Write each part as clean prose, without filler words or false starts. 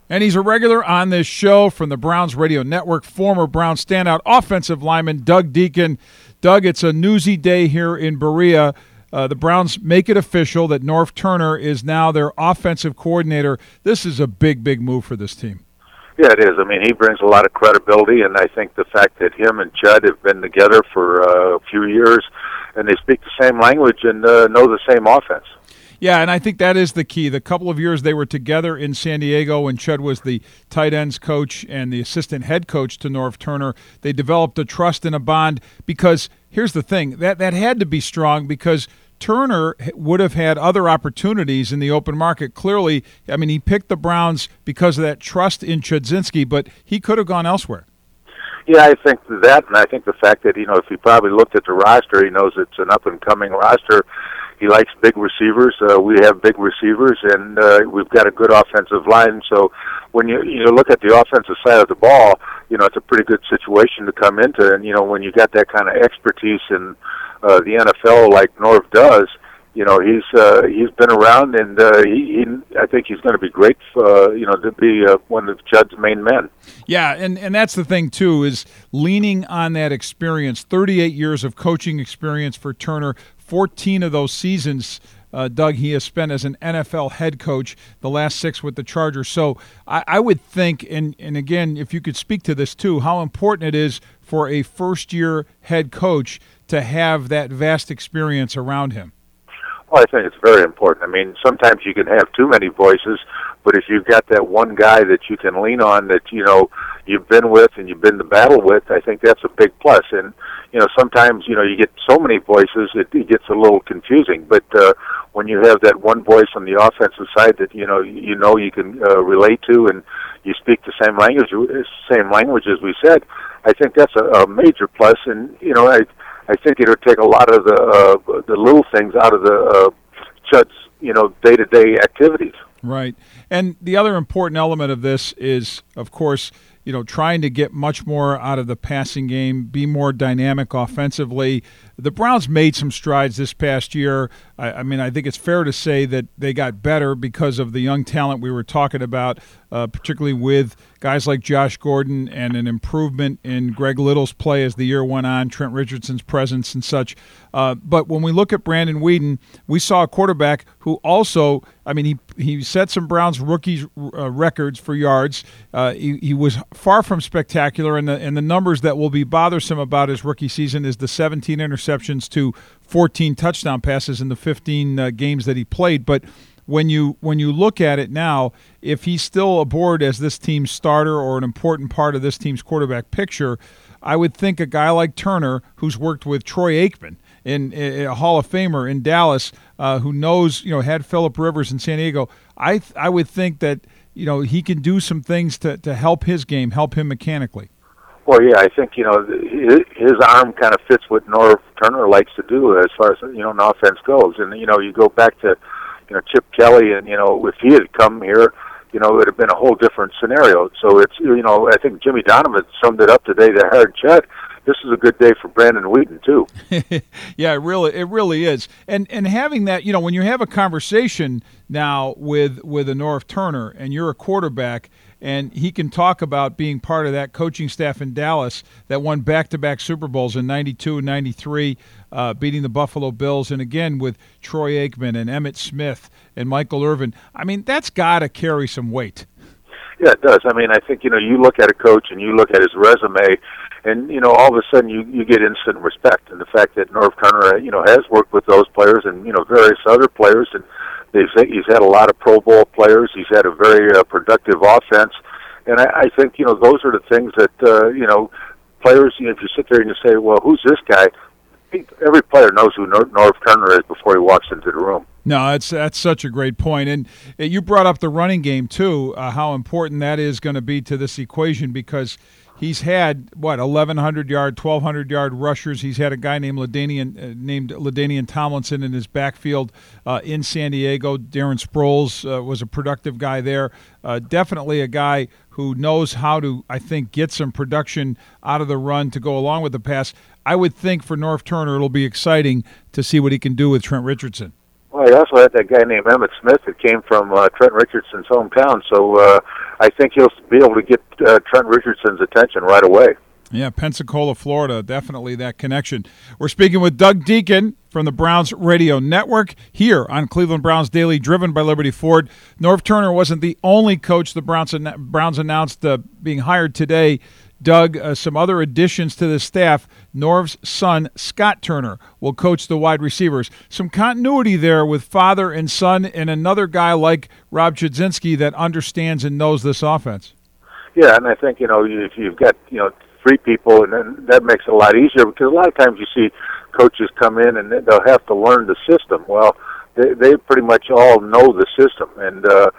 And he's a regular on this show from the Browns Radio Network, former Browns standout offensive lineman Doug Dieken. Doug, it's a newsy day here in Berea. The Browns make it official that Norv Turner is now their offensive coordinator. This is a big, big move for this team. Yeah, it is. I mean, he brings a lot of credibility, and I think the fact that him and Chud have been together for a few years, and they speak the same language and know the same offense. Yeah, and I think that is the key. The couple of years they were together in San Diego when Chud was the tight ends coach and the assistant head coach to Norv Turner, they developed a trust and a bond because here's the thing, that had to be strong because Turner would have had other opportunities in the open market. Clearly, I mean, he picked the Browns because of that trust in Chudzinski, but he could have gone elsewhere. Yeah, I think that, and I think the fact that, if he probably looked at the roster, he knows it's an up-and-coming roster. He likes big receivers. We have big receivers, and we've got a good offensive line. So when you look at the offensive side of the ball, it's a pretty good situation to come into. And, when you got that kind of expertise in the NFL like Norv does, he's been around, and I think he's going to be great, to be one of Chud's main men. Yeah, and that's the thing, too, is leaning on that experience, 38 years of coaching experience for Turner, 14 of those seasons, Doug, he has spent as an NFL head coach, the last 6 with the Chargers. So I would think, and again, if you could speak to this, too, how important it is for a first-year head coach to have that vast experience around him. Well, I think it's very important. I mean, sometimes you can have too many voices, but if you've got that one guy that you can lean on that, you've been with and you've been to battle with, I think that's a big plus. And, sometimes, you get so many voices, it gets a little confusing. But when you have that one voice on the offensive side that, you can relate to and you speak the same language as we said, I think that's a major plus. And, I think it'll take a lot of the little things out of the Chud's, day-to-day activities. Right. And the other important element of this is, of course, trying to get much more out of the passing game, be more dynamic offensively. The Browns made some strides this past year. I mean, I think it's fair to say that they got better because of the young talent we were talking about, particularly with guys like Josh Gordon and an improvement in Greg Little's play as the year went on, Trent Richardson's presence and such. But when we look at Brandon Weeden, we saw a quarterback who also, I mean, he set some Browns rookies records for yards. He was far from spectacular, and the numbers that will be bothersome about his rookie season is the 17 interceptions to 14 touchdown passes in the 15 games that he played. But when you look at it now, if he's still aboard as this team's starter or an important part of this team's quarterback picture, I would think a guy like Turner, who's worked with Troy Aikman, in a Hall of Famer in Dallas, who knows, had Phillip Rivers in San Diego, I would think that, he can do some things to help his game, help him mechanically. Well, yeah, I think, his arm kind of fits what Norv Turner likes to do as far as, an offense goes. And, you go back to, Chip Kelly, and, if he had come here, it would have been a whole different scenario. So it's, I think Jimmy Donovan summed it up today, the hard Chud. This is a good day for Brandon Weeden, too. Yeah, it really is. And having that, when you have a conversation now with a Norv Turner and you're a quarterback and he can talk about being part of that coaching staff in Dallas that won back-to-back Super Bowls in 92 and 93, beating the Buffalo Bills, and again with Troy Aikman and Emmitt Smith and Michael Irvin, I mean, that's got to carry some weight. Yeah, it does. I mean, I think, you look at a coach and you look at his resume, and, all of a sudden you get instant respect. And the fact that Norv Turner, has worked with those players and, various other players, and he's had a lot of Pro Bowl players. He's had a very productive offense. And I think, those are the things that, players, if you sit there and you say, well, who's this guy? Every player knows who Norv Turner is before he walks into the room. No, that's such a great point. And you brought up the running game, too, how important that is going to be to this equation because he's had, 1,100-yard, 1,200-yard rushers. He's had a guy named LaDainian Tomlinson in his backfield in San Diego. Darren Sproles was a productive guy there. Definitely a guy who knows how to, I think, get some production out of the run to go along with the pass. I would think for Norv Turner it'll be exciting to see what he can do with Trent Richardson. Well, he also had that guy named Emmitt Smith that came from Trent Richardson's hometown. So I think he'll be able to get Trent Richardson's attention right away. Yeah, Pensacola, Florida, definitely that connection. We're speaking with Doug Deacon from the Browns Radio Network here on Cleveland Browns Daily, driven by Liberty Ford. Norv Turner wasn't the only coach the Browns announced being hired today. Doug, some other additions to the staff. Norv's son, Scott Turner, will coach the wide receivers. Some continuity there with father and son and another guy like Rob Chudzinski that understands and knows this offense. Yeah, and I think, if you've got, three people, and then that makes it a lot easier, because a lot of times you see coaches come in and they'll have to learn the system. Well, they pretty much all know the system, and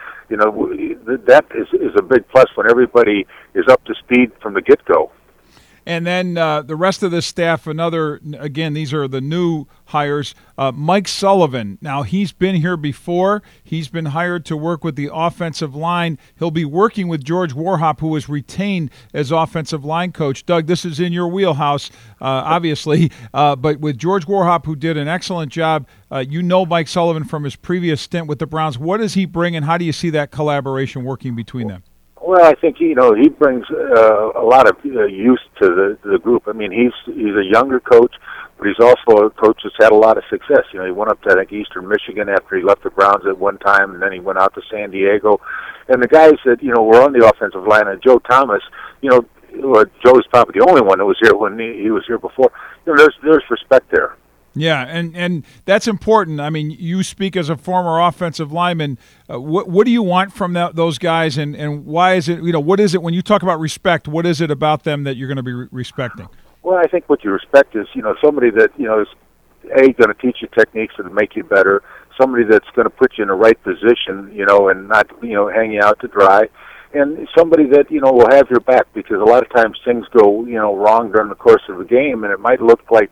that is a big plus when everybody is up to speed from the get-go. And then the rest of the staff, these are the new hires. Mike Sullivan. Now, he's been here before. He's been hired to work with the offensive line. He'll be working with George Warhop, who was retained as offensive line coach. Doug, this is in your wheelhouse, obviously. But with George Warhop, who did an excellent job, Mike Sullivan from his previous stint with the Browns. What does he bring, and how do you see that collaboration working between them? Well, I think he brings a lot of youth to the group. I mean, he's a younger coach, but he's also a coach that's had a lot of success. He went up to, I think, Eastern Michigan after he left the Browns at one time, and then he went out to San Diego. And the guys that were on the offensive line, and Joe Thomas, Joe's probably the only one that was here when he was here before. There's respect there. Yeah, and that's important. I mean, you speak as a former offensive lineman. What do you want from those guys, and why is it, what is it, when you talk about respect, what is it about them that you're going to be respecting? Well, I think what you respect is, somebody that, is, going to teach you techniques that make you better, somebody that's going to put you in the right position, and not, hang you out to dry, and somebody that, will have your back, because a lot of times things go, wrong during the course of the game, and it might look like,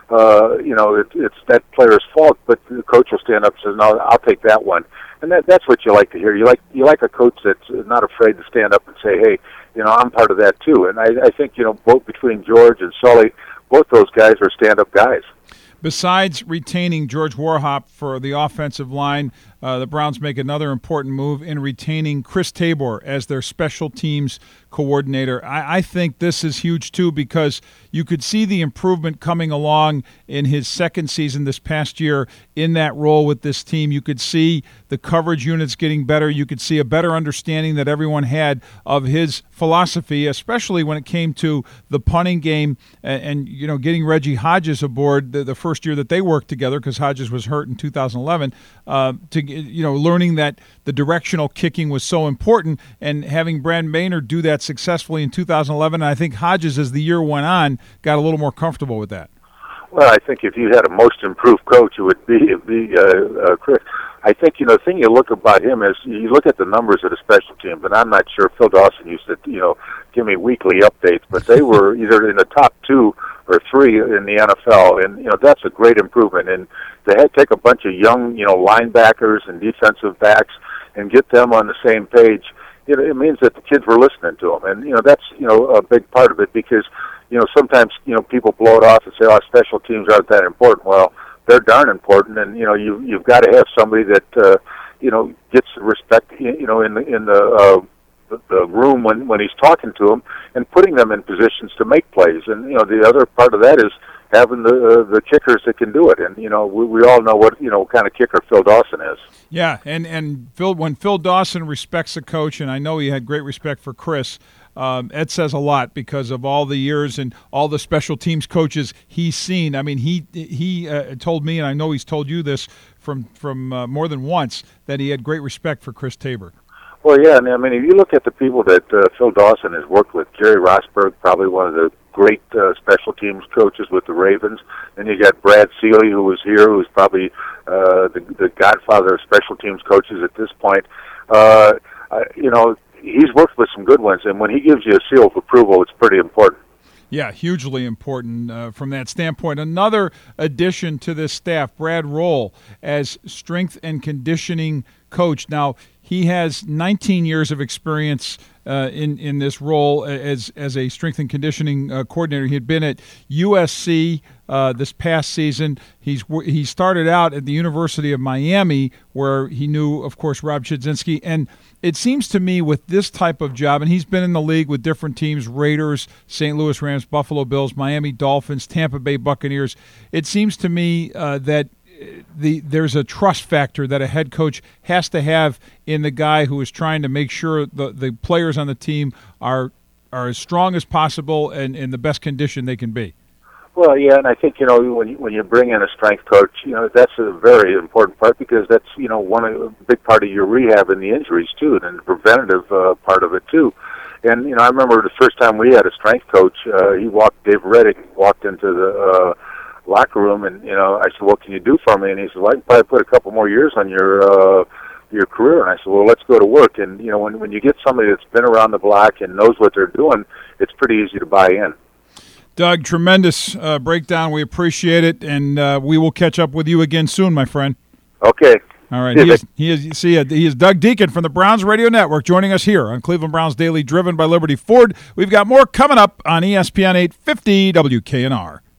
it's that player's fault, but the coach will stand up and says, "No, I'll take that one," and that's what you like to hear. You like a coach that's not afraid to stand up and say, "Hey, I'm part of that too." And I think both between George and Sully, both those guys are stand-up guys. Besides retaining George Warhop for the offensive line, the Browns make another important move in retaining Chris Tabor as their special teams coordinator. I think this is huge, too, because you could see the improvement coming along in his second season this past year in that role with this team. You could see the coverage units getting better. You could see a better understanding that everyone had of his philosophy, especially when it came to the punting game and getting Reggie Hodges aboard the first year that they worked together, because Hodges was hurt in 2011, learning that the directional kicking was so important, and having Brad Maynard do that successfully in 2011. And I think Hodges, as the year went on, got a little more comfortable with that. Well, I think if you had a most improved coach, it would be Chris. I think, the thing you look about him is you look at the numbers of the special teams, and I'm not sure. Phil Dawson used to, give me weekly updates, but they were either in the top 2 or 3 in the NFL, and, that's a great improvement. And they had to take a bunch of young, linebackers and defensive backs and get them on the same page. It means that the kids were listening to them, and, that's, a big part of it, because, sometimes, people blow it off and say, "Oh, special teams aren't that important." Well, they're darn important, and you've got to have somebody that gets respect in the room when he's talking to them and putting them in positions to make plays. And the other part of that is having the kickers that can do it. And we all know what kind of kicker Phil Dawson is. Yeah, and when Phil Dawson respects a coach, and I know he had great respect for Chris. It says a lot because of all the years and all the special teams coaches he's seen. I mean, he told me, and I know he's told you this from more than once, that he had great respect for Chris Tabor. Well, yeah, and I mean, if you look at the people that Phil Dawson has worked with, Jerry Rosberg, probably one of the great special teams coaches with the Ravens. Then you got Brad Seeley, who was here, who's probably the godfather of special teams coaches at this point. He's worked with some good ones, and when he gives you a seal of approval, it's pretty important. Yeah, hugely important from that standpoint. Another addition to this staff, Brad Roll, as strength and conditioning coach. Now, he has 19 years of experience in this role as a strength and conditioning coordinator. He had been at USC this past season. He started out at the University of Miami, where he knew, of course, Rob Chudzinski. And it seems to me with this type of job, and he's been in the league with different teams, Raiders, St. Louis Rams, Buffalo Bills, Miami Dolphins, Tampa Bay Buccaneers, it seems to me that there's a trust factor that a head coach has to have in the guy who is trying to make sure the players on the team are as strong as possible and in the best condition they can be. Well, yeah, and I think, when you bring in a strength coach, that's a very important part, because that's, a big part of your rehab and the injuries, too, and the preventative part of it, too. And, I remember the first time we had a strength coach, Dave Reddick walked into the locker room, and, I said, what can you do for me? And he said, well, I can probably put a couple more years on your career. And I said, well, let's go to work. And, when you get somebody that's been around the block and knows what they're doing, it's pretty easy to buy in. Doug, tremendous breakdown. We appreciate it, and we will catch up with you again soon, my friend. Okay. All right. He is Doug Deacon from the Browns Radio Network joining us here on Cleveland Browns Daily, driven by Liberty Ford. We've got more coming up on ESPN 850 WKNR.